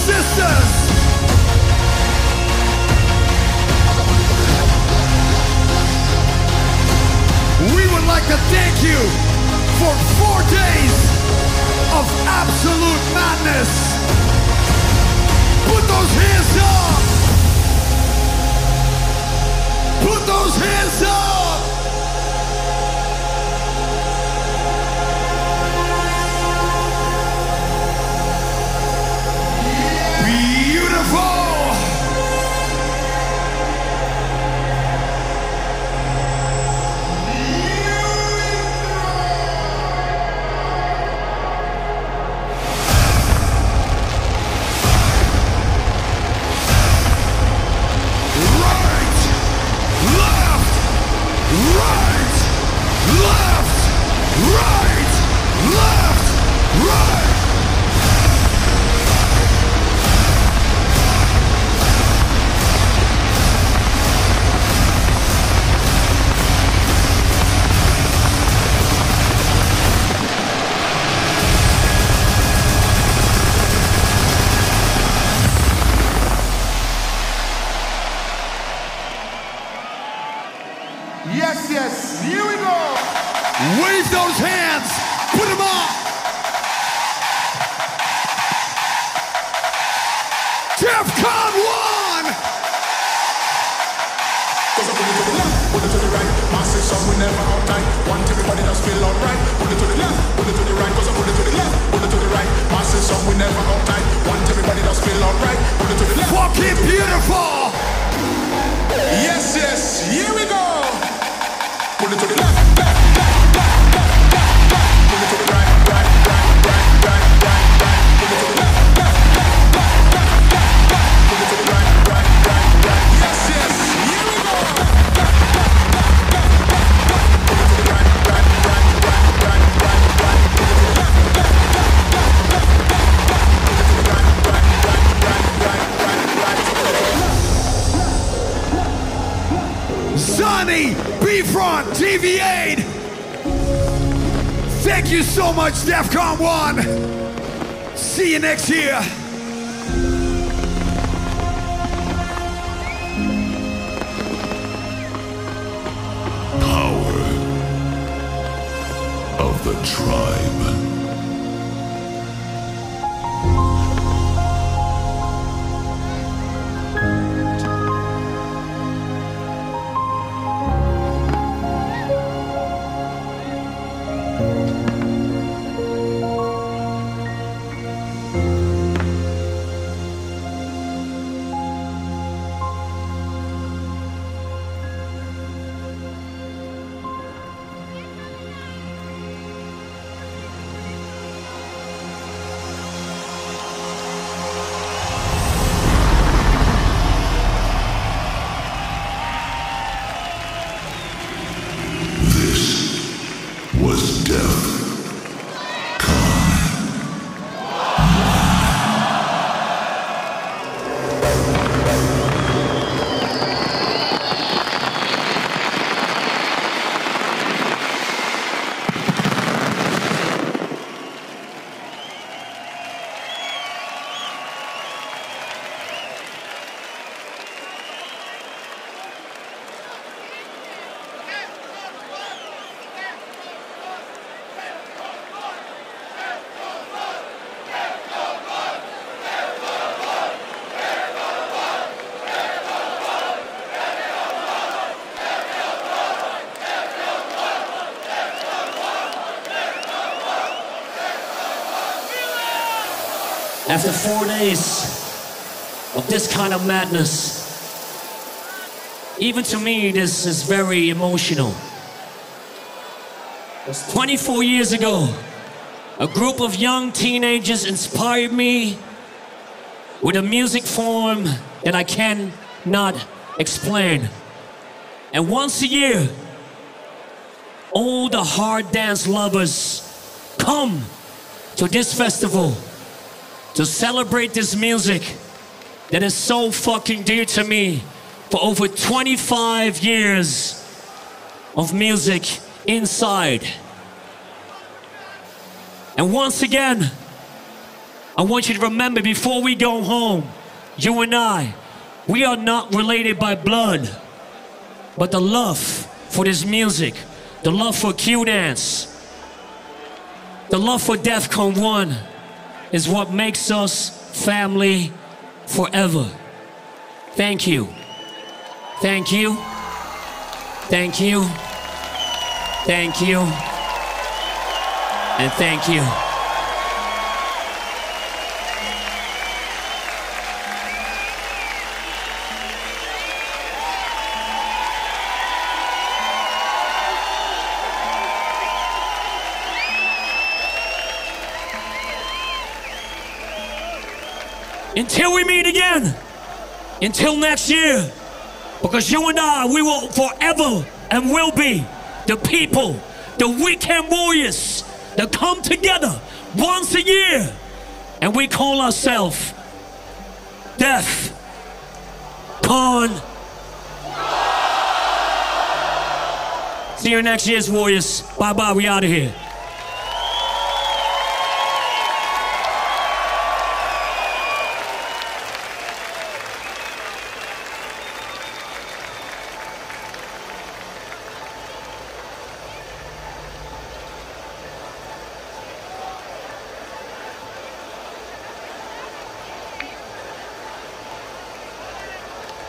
sisters. We would like to thank you for 4 days of absolute madness. Put those hands up. Put those hands up. Beautiful. Yes, yes, here we go. Wave those hands. Put them up. DEFCON 1. Cause I put it to the left, put it to the right. Massive song, we never out tight. Want everybody that's feel alright. Put it to the left, put it to the right. Cause I put it to the left, put it to the right. Massive song, we never out tight. Want everybody that's feel alright. Put it to the left. Fucking beautiful. Yes, yes, here we go. Put it to the left, left, left, left, left, left, left. Put it to the right, right, right, right, right, right, right. Put it to the left, left, left, left, left, left, left. Put it to the right, right, right, right. Yes, yes, here we go. Left, left, left, left, left, left. Put it to the right, right, right, right, right, right, right. Put it to the left, left, left, left, left, left, left. Put it to the right, right, right, right, right, right, right. Put it to the left. Sonny, B-Front, TV8. Thank you so much, DEFCON 1. See you next year. Power of the tribe. Was death. After 4 days of this kind of madness, even to me, this is very emotional. 24 years ago, a group of young teenagers inspired me with a music form that I cannot explain. And once a year, all the hard dance lovers come to this festival to celebrate this music that is so fucking dear to me for over 25 years of music inside. And once again, I want you to remember before we go home, you and I, we are not related by blood, but the love for this music, the love for Q-Dance, the love for Defcon 1 is what makes us family forever. Thank you. Thank you. Thank you. Thank you. And thank you. Until we meet again, until next year, because you and I, we will forever and will be the people, the weekend warriors that come together once a year, and we call ourselves Defcon. See you next year's warriors. Bye-bye, we out of here.